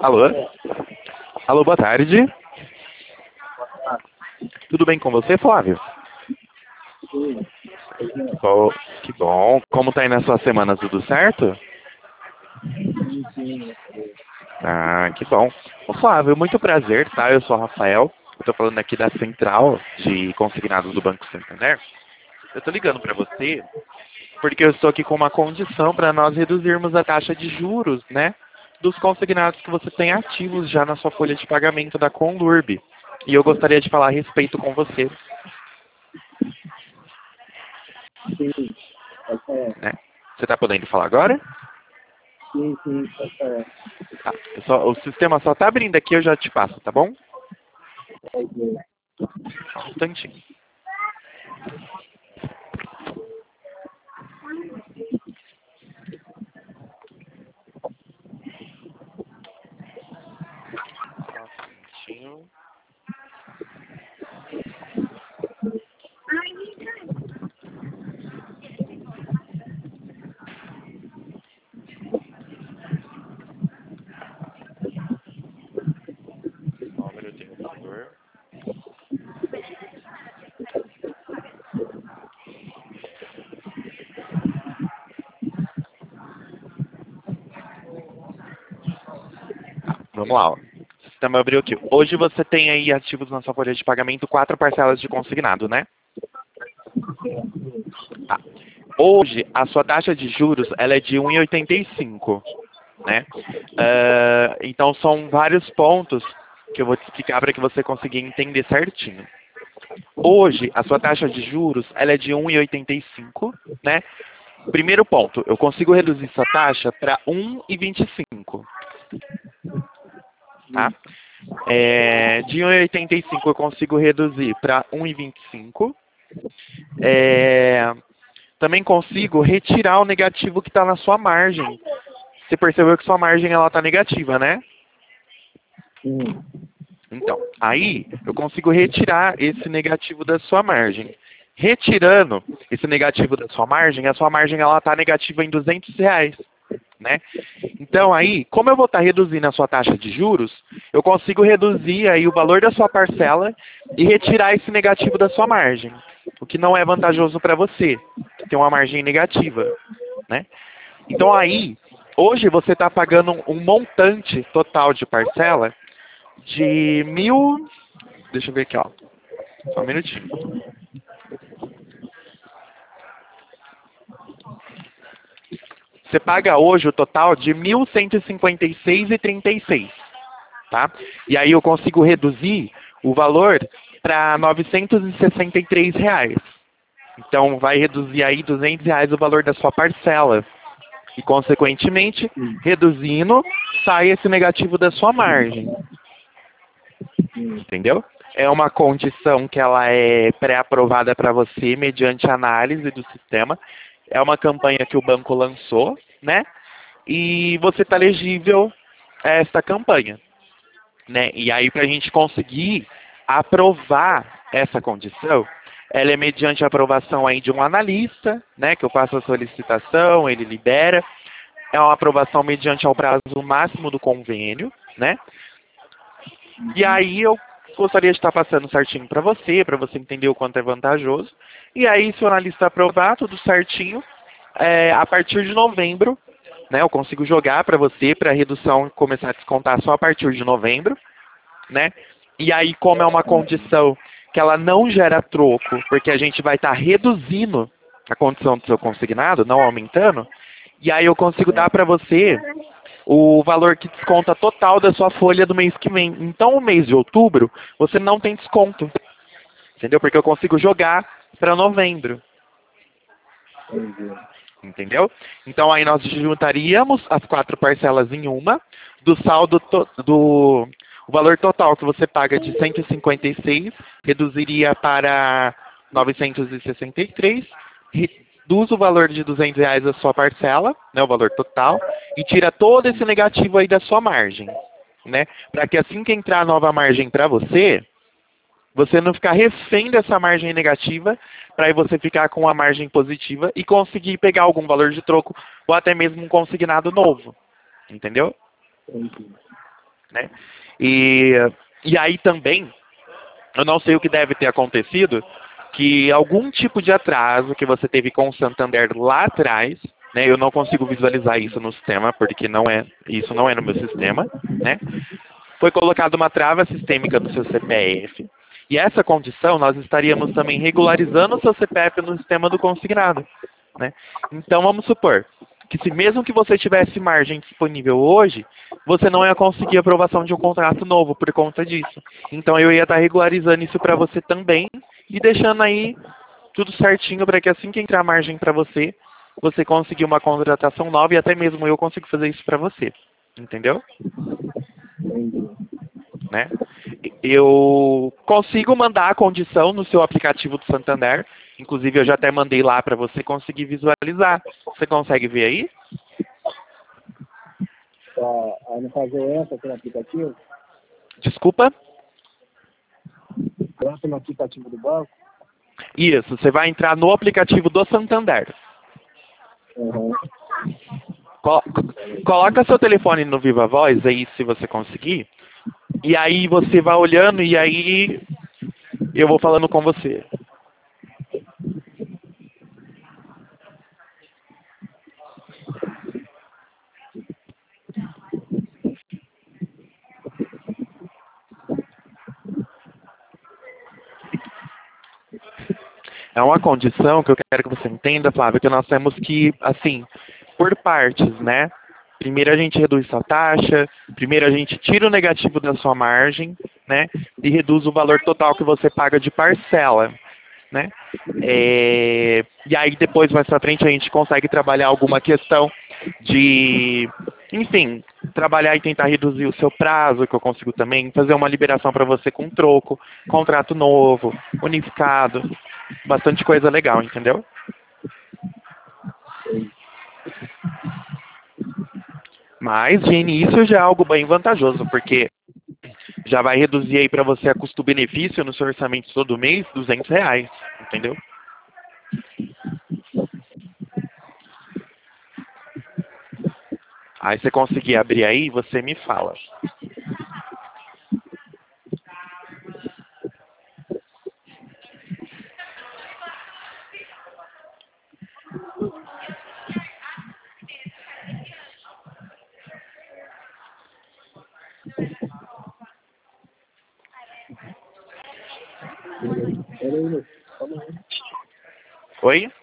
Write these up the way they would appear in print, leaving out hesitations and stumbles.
Alô? Alô, boa tarde. Tudo bem com você, Flávio? Oh, que bom. Como tá aí na sua semana? Tudo certo? Ah, que bom. Ô, Flávio, muito prazer, tá? Eu sou o Rafael. Eu tô falando aqui da Central de Consignados do Banco Santander. Eu tô ligando para você porque eu estou aqui com uma condição para nós reduzirmos a taxa de juros, né? Dos consignados que você tem ativos já na sua folha de pagamento da Conlurb. E eu gostaria de falar a respeito com você, Sim, tá certo. né? Você está podendo falar agora? Sim, tá certo. Tá. O sistema só está abrindo aqui, eu já te passo, tá bom? Ok. Só um instantinho. Só um instantinho. Só um minutinho, por favor. Vamos lá, ó. O sistema abriu aqui. Hoje você tem aí ativos na sua folha de pagamento 4 parcelas de consignado, né? Tá. Hoje, a sua taxa de juros ela é de 1,85, né? Então, são vários pontos que eu vou te explicar para que você consiga entender certinho. Hoje, a sua taxa de juros ela é de 1,85, né? Primeiro ponto, eu consigo reduzir essa taxa para 1,25, tá? De 1,85 eu consigo reduzir para 1,25. Também consigo retirar o negativo que está na sua margem. Você percebeu que sua margem ela está negativa, né? Sim. Então, aí eu consigo retirar esse negativo da sua margem. Retirando esse negativo da sua margem, a sua margem ela está negativa em R$ 200, né? Então aí, como eu vou estar reduzindo a sua taxa de juros, eu consigo reduzir aí o valor da sua parcela e retirar esse negativo da sua margem, o que não é vantajoso para você, que tem uma margem negativa, né? Então aí, hoje você está pagando um montante total de parcela de deixa eu ver aqui, ó. Só um minutinho. Você paga hoje o total de 1.156,36, tá? E aí eu consigo reduzir o valor para R$ 963. Então vai reduzir aí R$ 200 o valor da sua parcela. E consequentemente, reduzindo, sai esse negativo da sua margem. Entendeu? É uma condição que ela é pré-aprovada para você mediante análise do sistema. É uma campanha que o banco lançou, né? E você está elegível a esta campanha, né? E aí, para a gente conseguir aprovar essa condição, ela é mediante a aprovação aí de um analista, né? Que eu faço a solicitação, ele libera. É uma aprovação mediante ao prazo máximo do convênio, né? E aí eu gostaria de estar passando certinho para você entender o quanto é vantajoso. E aí, se o analista aprovar tudo certinho, a partir de novembro, né, eu consigo jogar para você, para a redução começar a descontar só a partir de novembro, né? E aí, como é uma condição que ela não gera troco, porque a gente vai estar reduzindo a condição do seu consignado, não aumentando, e aí eu consigo dar para você o valor que desconta total da sua folha do mês que vem. Então, o mês de outubro, você não tem desconto. Entendeu? Porque eu consigo jogar para novembro. Entendeu? Então, aí nós juntaríamos as 4 parcelas em uma, do saldo o valor total que você paga de 156, reduziria para 963, reduz o valor de R$ 200 da sua parcela, né, o valor total, e tira todo esse negativo aí da sua margem, né? Para que assim que entrar a nova margem para você não ficar refém dessa margem negativa, para aí você ficar com a margem positiva e conseguir pegar algum valor de troco ou até mesmo um consignado novo. Entendeu? Entendi. né? E, e aí também, eu não sei o que deve ter acontecido, que algum tipo de atraso que você teve com o Santander lá atrás, né? Eu não consigo visualizar isso no sistema, porque isso não é no meu sistema, né? Foi colocada uma trava sistêmica no seu CPF. E essa condição, nós estaríamos também regularizando o seu CPF no sistema do consignado, né? Então, vamos supor que se mesmo que você tivesse margem disponível hoje, você não ia conseguir aprovação de um contrato novo por conta disso. Então, eu ia estar regularizando isso para você também e deixando aí tudo certinho para que assim que entrar margem para você, você conseguir uma contratação nova e até mesmo eu consigo fazer isso para você. Entendeu? Entendi. Né? Eu consigo mandar a condição no seu aplicativo do Santander. Inclusive, eu já até mandei lá para você conseguir visualizar. Você consegue ver aí? Tá, aí no caso eu entro aqui no aplicativo, Desculpa? eu entro no aplicativo do banco. Isso, você vai entrar no aplicativo do Santander. Uhum. Coloca seu telefone no Viva Voz aí, se você conseguir. E aí você vai olhando e aí eu vou falando com você. É uma condição que eu quero que você entenda, Flávio, que nós temos que, assim, por partes, né? Primeiro a gente reduz sua taxa, primeiro a gente tira o negativo da sua margem, né? E reduz o valor total que você paga de parcela, né? E aí depois, mais pra frente, a gente consegue trabalhar alguma questão de, enfim, trabalhar e tentar reduzir o seu prazo, que eu consigo também, fazer uma liberação para você com troco, contrato novo, unificado, bastante coisa legal, entendeu? Mas de início já é algo bem vantajoso, porque já vai reduzir aí para você a custo-benefício no seu orçamento todo mês, R$ 200, entendeu? Aí você conseguir abrir aí, você me fala. Peraí, calma aí. Oi?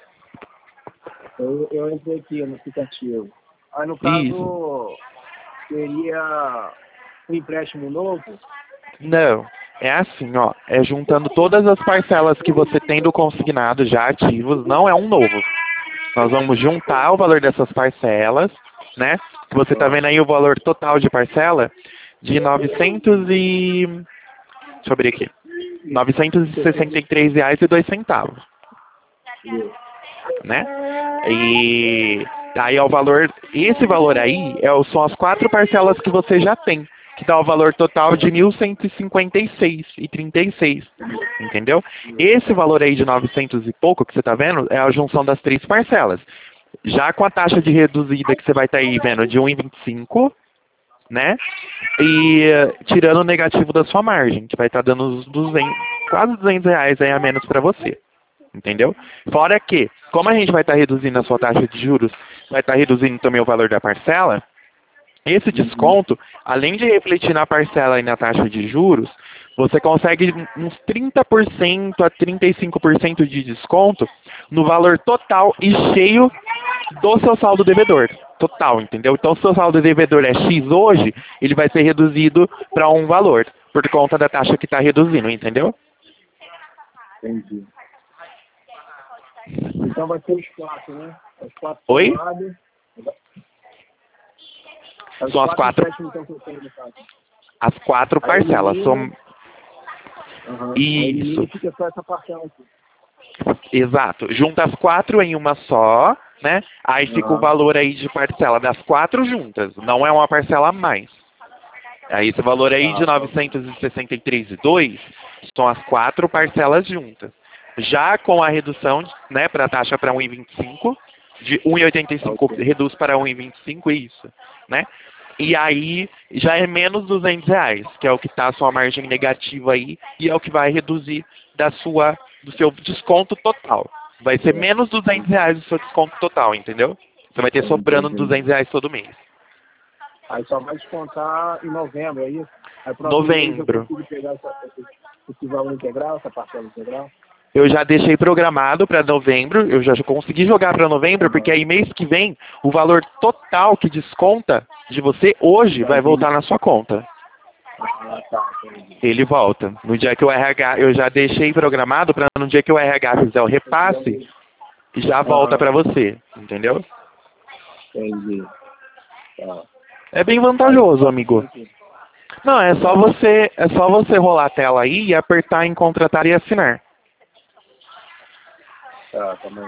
Eu entrei aqui no aplicativo. Aí no Isso. caso seria um empréstimo novo? Não. É assim, ó. É juntando todas as parcelas que você tem do consignado já ativos, não é um novo. Nós vamos juntar o valor dessas parcelas, né? Você está vendo aí o valor total de parcela de 900 e... Deixa eu abrir aqui. R$ 963,02, né? E aí é o valor, esse valor aí são as 4 parcelas que você já tem, que dá o valor total de 1.156,36, entendeu? Esse valor aí de 900 e pouco que você está vendo é a junção das 3 parcelas. Já com a taxa de reduzida que você vai estar aí vendo de 1,25, né? E tirando o negativo da sua margem, que vai estar dando uns 200, quase R$ 200 aí a menos para você. Entendeu? Fora que, como a gente vai estar reduzindo a sua taxa de juros, vai estar reduzindo também o valor da parcela, esse desconto, além de refletir na parcela e na taxa de juros, você consegue uns 30% a 35% de desconto no valor total e cheio do seu saldo devedor. Total, entendeu? Então, se o seu saldo devedor é X hoje, ele vai ser reduzido para um valor, por conta da taxa que está reduzindo, entendeu? Entendi. Então vai ser os 4, né? Os 4 Oi? lados. São as 4. Então, que eu tenho no caso. As 4 parcelas. São... Uhum. Isso. Aí fica só essa parcela aqui. Exato. Junta as 4 em uma só, né? Aí fica o valor aí de parcela das 4 juntas. Não é uma parcela a mais. Aí esse valor aí de 963,02 são as 4 parcelas juntas. Já com a redução, né, para a taxa para 1,25, de 1,85 reduz para 1,25, isso, né? E aí já é menos R$ 200, que é o que está a sua margem negativa aí, e é o que vai reduzir do seu desconto total. Vai ser menos R$ 200 o seu desconto total, entendeu? Você vai ter sobrando R$ 200 todo mês. Aí só vai descontar em novembro, é isso? Aí próximo mês eu Novembro. consigo pegar esse valor integral, essa parcela integral? Eu já deixei programado para novembro, eu já consegui jogar para novembro, porque aí mês que vem o valor total que desconta de você hoje vai voltar na sua conta. Ah, tá, entendi. Ele volta. No dia que o RH, eu já deixei programado para no dia que o RH fizer o repasse, já volta para você, entendeu? Entendi. Tá. É bem vantajoso, amigo. Não, é só você rolar a tela aí e apertar em contratar e assinar. Tá, também.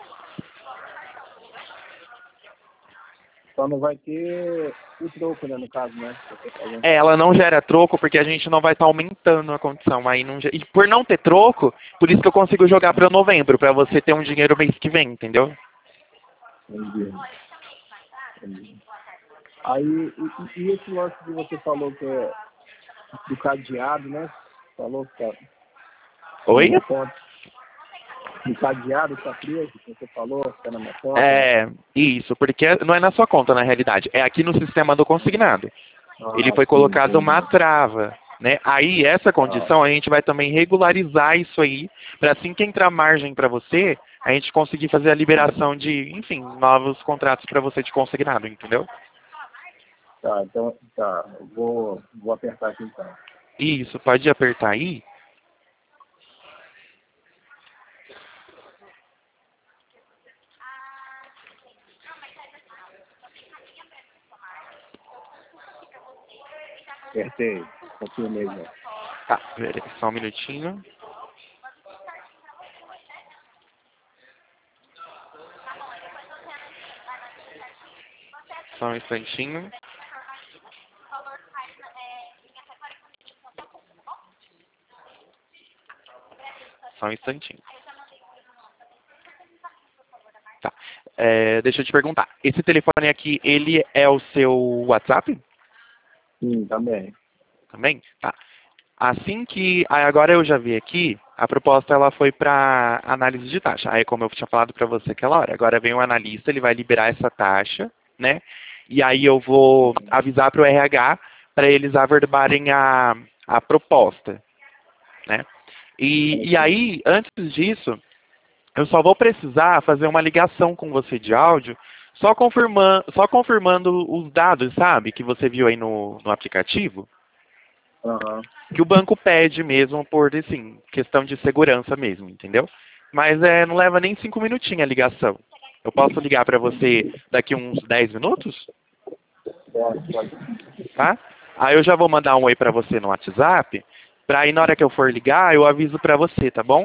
Só não vai ter o troco, né, no caso, né? Ela não gera troco porque a gente não vai estar aumentando a condição. Aí não, e por não ter troco, por isso que eu consigo jogar para novembro, para você ter um dinheiro mês que vem, entendeu? Entendi. Entendi. Aí, e esse lance que você falou que é do cadeado, né? Falou que tá... Oi? Do cadeado que tá preso, que você falou, que tá na minha conta. É, isso, porque não é na sua conta, na realidade. É aqui no sistema do consignado. Ele foi colocado uma trava, né? Aí, essa condição, a gente vai também regularizar isso aí, para assim que entrar margem para você, a gente conseguir fazer a liberação de, enfim, novos contratos para você de consignado, entendeu? Tá, então, tá. Eu vou apertar aqui então. Isso, pode apertar aí. Apertei. Confirmei já. Tá, peraí, só um minutinho. Só um instantinho. Só um instantinho. Tá. Deixa eu te perguntar. Esse telefone aqui, ele é o seu WhatsApp? Sim, também. Também? Tá. Assim que... agora eu já vi aqui, a proposta ela foi para análise de taxa. Aí, como eu tinha falado para você aquela hora, agora vem o analista, ele vai liberar essa taxa, né? E aí eu vou avisar para o RH para eles averbarem a proposta, né? E aí, antes disso, eu só vou precisar fazer uma ligação com você de áudio, só confirmando os dados, sabe? Que você viu aí no aplicativo. Aham. Que o banco pede mesmo por, assim, questão de segurança mesmo, entendeu? Mas não leva nem 5 minutinhos a ligação. Eu posso ligar para você daqui uns 10 minutos? Pode. Tá? Aí eu já vou mandar um oi para você no WhatsApp, para aí na hora que eu for ligar, eu aviso para você, tá bom?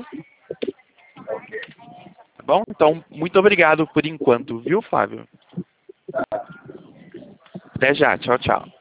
Tá bom? Então, muito obrigado por enquanto, viu, Flávio? Até já, tchau, tchau.